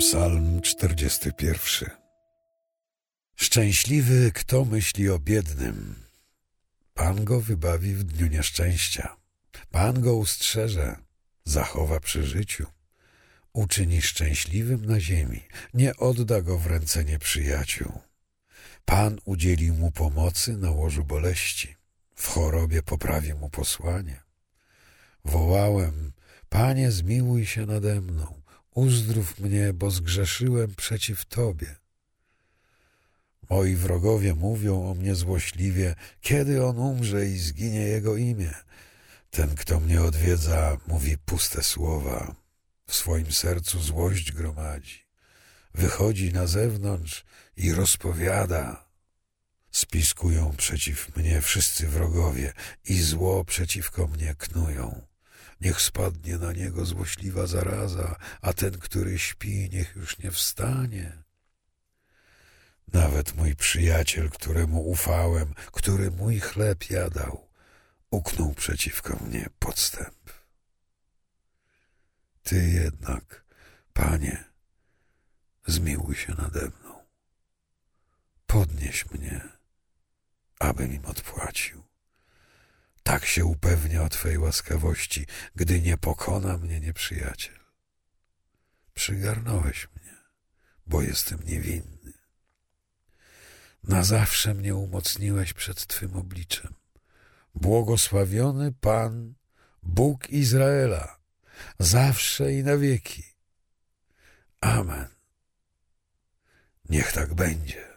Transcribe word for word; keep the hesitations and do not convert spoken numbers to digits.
Psalm czterdziesty pierwszy. Szczęśliwy, kto myśli o biednym. Pan go wybawi w dniu nieszczęścia. Pan go ustrzeże, zachowa przy życiu. Uczyni szczęśliwym na ziemi, nie odda go w ręce nieprzyjaciół. Pan udzieli mu pomocy na łożu boleści, w chorobie poprawi mu posłanie. Wołałem: Panie, zmiłuj się nade mną, uzdrów mnie, bo zgrzeszyłem przeciw Tobie. Moi wrogowie mówią o mnie złośliwie, kiedy on umrze i zginie jego imię. Ten, kto mnie odwiedza, mówi puste słowa, w swoim sercu złość gromadzi. Wychodzi na zewnątrz i rozpowiada. Spiskują przeciw mnie wszyscy wrogowie i zło przeciwko mnie knują. Niech spadnie na niego złośliwa zaraza, a ten, który śpi, niech już nie wstanie. Nawet mój przyjaciel, któremu ufałem, który mój chleb jadał, uknął przeciwko mnie podstęp. Ty jednak, Panie, zmiłuj się nade mną. Podnieś mnie, abym im odpłacił. Tak się upewnię o Twej łaskawości, gdy nie pokona mnie nieprzyjaciel. Przygarnąłeś mnie, bo jestem niewinny. Na zawsze mnie umocniłeś przed Twym obliczem. Błogosławiony Pan, Bóg Izraela, zawsze i na wieki. Amen. Niech tak będzie.